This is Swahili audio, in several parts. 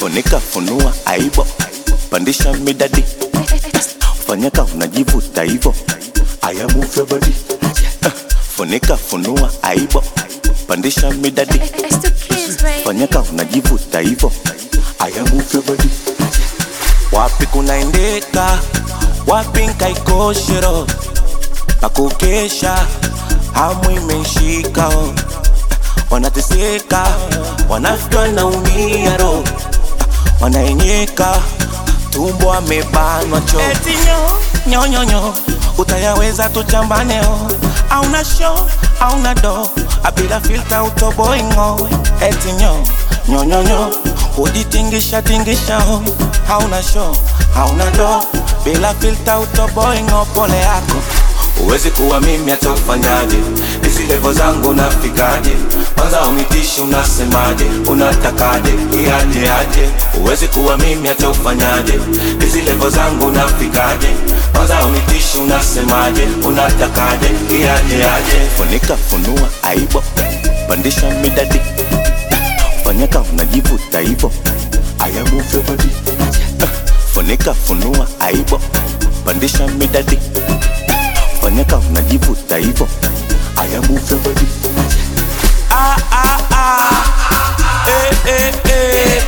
Funika funua aibo, pandisha midadi, fanyaka unajivuta hivo, I am move your body. Funika funua aibo, pandisha midadi, fanyaka unajivuta hivo, I am move your body. Wapi kunaendeka, wapi nkaikoshero, pakukesha, hamu imeshika. Wanateseka, wanafika na umia roho, wanaenyeka, tumbo amebanwa cho. Eti nyo, nyo, nyo, utayaweza tuchambaneo. Auna show, auna do, abila filter utoboingo. Eti nyo, nyo, nyo, nyo, ujitingisha, tingisha ho. Auna show, auna do, bila filter utoboingo. Pole yako uwezi kuwa mimi hata ufanyaje, hizi level zangu nafikaje, kwanza unitishi unasemaje, unatakaje, iaje aje. Uwezi kuwa mimi hata ufanyaje, hizi level zangu nafikaje, kwanza unitishi unasemaje, unatakaje, iaje aje. Funika funua aibo, pandisha midadi, fanyaka unajivuta hivo, I am move your body. Funika funua aibo, pandisha midadi, fanyaka unajivuta hivo, I am move your body. Ah ah ah, eh eh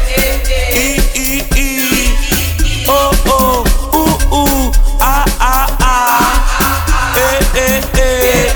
eh, oh oh, ah ah ah, eh eh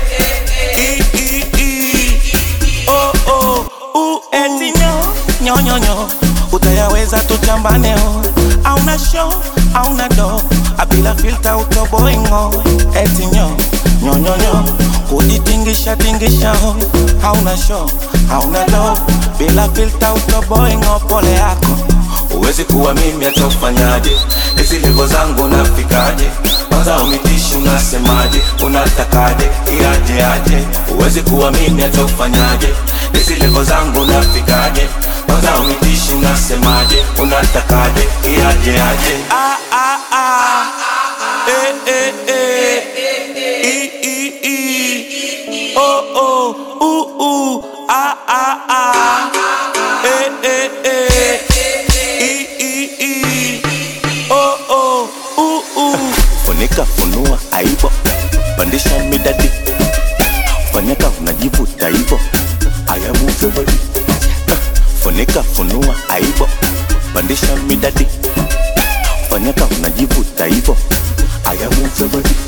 oh. Eti nyo, nyo, nyo, utayaweza tuchambaneo. Auna show, auna do, abila filter utoboingo. Eti nyo, nyo, nyo, nyo, kujitingisha, tingisha ho. Hauna show, hauna do, bila filter utoboingo. Pole yako uwezi kuwa mimi hata ufanyaje, hizi level zangu nafikaje, kwanza umitishi unasemaje, unatakaje, iaje aje. Uwezi kuwa mimi hata ufanyaje, hizi level zangu nafikaje, kwanza umitishi unasemaje, unatakaje, iaje aje. Ah ah ah, eh oh oh, ah ah ah, eh oh oh. Funika funua aibo, pandisha midadi, fanyaka unajivuta hivo, I am move your body. Funika funua aibo, pandisha midadi, fanyaka unajivuta hivo, I am move your body.